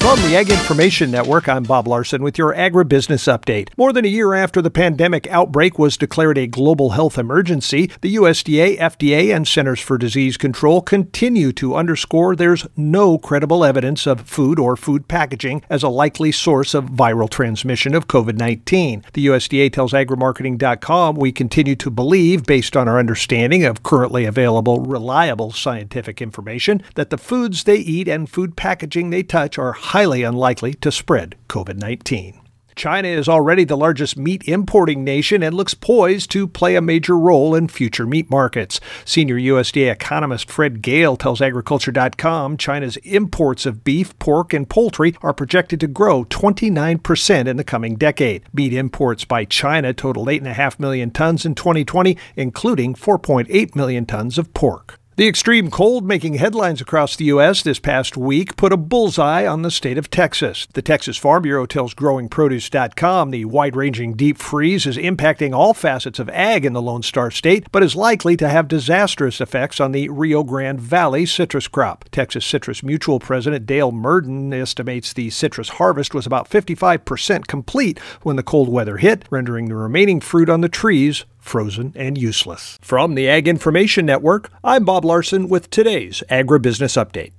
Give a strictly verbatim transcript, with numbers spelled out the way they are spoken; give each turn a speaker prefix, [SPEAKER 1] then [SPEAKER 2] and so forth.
[SPEAKER 1] From the Ag Information Network, I'm Bob Larson with your agribusiness update. More than a year after the pandemic outbreak was declared a global health emergency, the U S D A, F D A, and Centers for Disease Control continue to underscore there's no credible evidence of food or food packaging as a likely source of viral transmission of covid nineteen. The U S D A tells agrimarketing dot com we continue to believe, based on our understanding of currently available reliable scientific information, that the foods they eat and food packaging they touch are highly unlikely to spread covid nineteen. China is already the largest meat importing nation and looks poised to play a major role in future meat markets. Senior U S D A economist Fred Gale tells agriculture dot com China's imports of beef, pork, and poultry are projected to grow twenty-nine percent in the coming decade. Meat imports by China totaled eight point five million tons in twenty twenty, including four point eight million tons of pork. The extreme cold making headlines across the U S this past week put a bullseye on the state of Texas. The Texas Farm Bureau tells growing produce dot com the wide-ranging deep freeze is impacting all facets of ag in the Lone Star State, but is likely to have disastrous effects on the Rio Grande Valley citrus crop. Texas Citrus Mutual President Dale Murden estimates the citrus harvest was about fifty-five percent complete when the cold weather hit, rendering the remaining fruit on the trees frozen and useless. From the Ag Information Network, I'm Bob Larson with today's Agribusiness Update.